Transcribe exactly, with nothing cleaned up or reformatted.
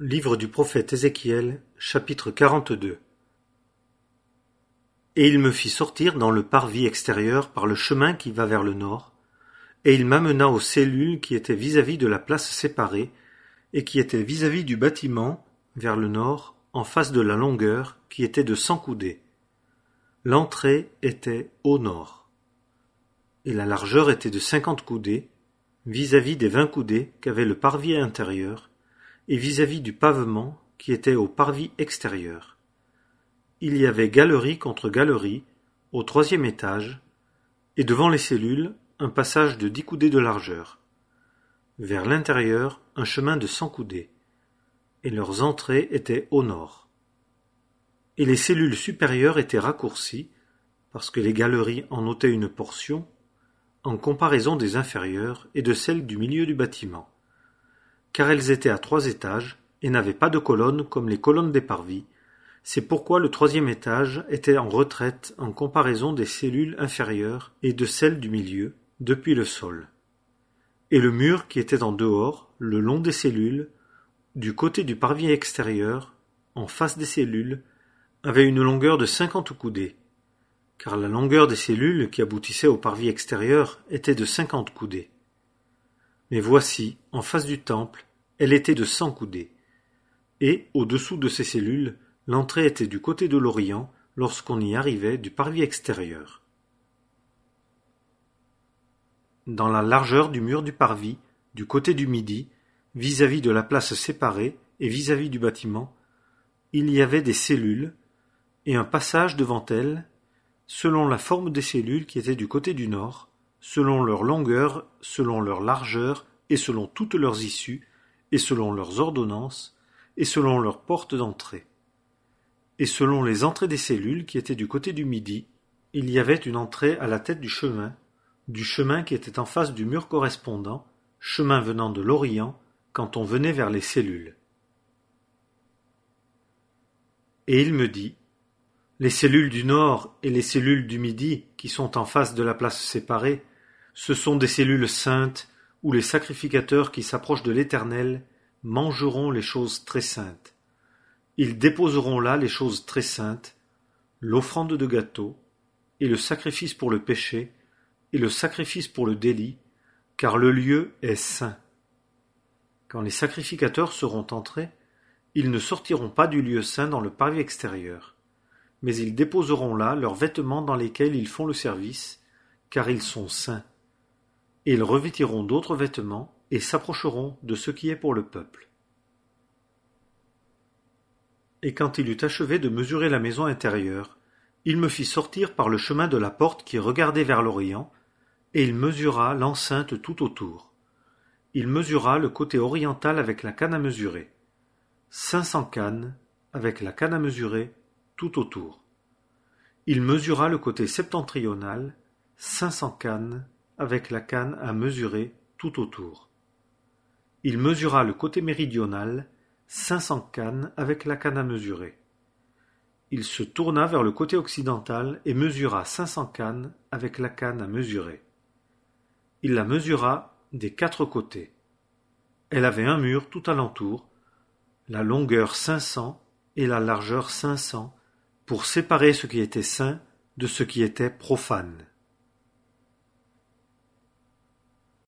Livre du prophète Ézéchiel, chapitre quarante-deux. Et il me fit sortir dans le parvis extérieur par le chemin qui va vers le nord, et il m'amena aux cellules qui étaient vis-à-vis de la place séparée, et qui étaient vis-à-vis du bâtiment, vers le nord, en face de la longueur, qui était de cent coudées. L'entrée était au nord. Et la largeur était de cinquante coudées, vis-à-vis des vingt coudées qu'avait le parvis intérieur, et vis-à-vis du pavement qui était au parvis extérieur. Il y avait galerie contre galerie, au troisième étage, et devant les cellules, un passage de dix coudées de largeur. Vers l'intérieur, un chemin de cent coudées, et leurs entrées étaient au nord. Et les cellules supérieures étaient raccourcies, parce que les galeries en ôtaient une portion, en comparaison des inférieures et de celles du milieu du bâtiment, car elles étaient à trois étages et n'avaient pas de colonnes comme les colonnes des parvis. C'est pourquoi le troisième étage était en retraite en comparaison des cellules inférieures et de celles du milieu, depuis le sol. Et le mur qui était en dehors, le long des cellules, du côté du parvis extérieur, en face des cellules, avait une longueur de cinquante coudées, car la longueur des cellules qui aboutissaient au parvis extérieur était de cinquante coudées. Mais voici, en face du temple, elle était de cent coudées, et, au-dessous de ces cellules, l'entrée était du côté de l'Orient lorsqu'on y arrivait du parvis extérieur. Dans la largeur du mur du parvis, du côté du midi, vis-à-vis de la place séparée et vis-à-vis du bâtiment, il y avait des cellules et un passage devant elles, selon la forme des cellules qui étaient du côté du nord, selon leur longueur, selon leur largeur, et selon toutes leurs issues, et selon leurs ordonnances, et selon leurs portes d'entrée. Et selon les entrées des cellules qui étaient du côté du midi, il y avait une entrée à la tête du chemin, du chemin qui était en face du mur correspondant, chemin venant de l'Orient, quand on venait vers les cellules. Et il me dit, les cellules du nord et les cellules du midi, qui sont en face de la place séparée, ce sont des cellules saintes où les sacrificateurs qui s'approchent de l'Éternel mangeront les choses très saintes. Ils déposeront là les choses très saintes, l'offrande de gâteau, et le sacrifice pour le péché, et le sacrifice pour le délit, car le lieu est saint. Quand les sacrificateurs seront entrés, ils ne sortiront pas du lieu saint dans le parvis extérieur, mais ils déposeront là leurs vêtements dans lesquels ils font le service, car ils sont saints. Et ils revêtiront d'autres vêtements et s'approcheront de ce qui est pour le peuple. Et quand il eut achevé de mesurer la maison intérieure, il me fit sortir par le chemin de la porte qui regardait vers l'Orient, et il mesura l'enceinte tout autour. Il mesura le côté oriental avec la canne à mesurer, cinq cents cannes avec la canne à mesurer tout autour. Il mesura le côté septentrional, cinq cents cannes avec la canne à mesurer tout autour. Il mesura le côté méridional, cinq cents cannes avec la canne à mesurer. Il se tourna vers le côté occidental et mesura cinq cents cannes avec la canne à mesurer. Il la mesura des quatre côtés. Elle avait un mur tout alentour, la longueur cinq cents et la largeur cinq cents, pour séparer ce qui était saint de ce qui était profane.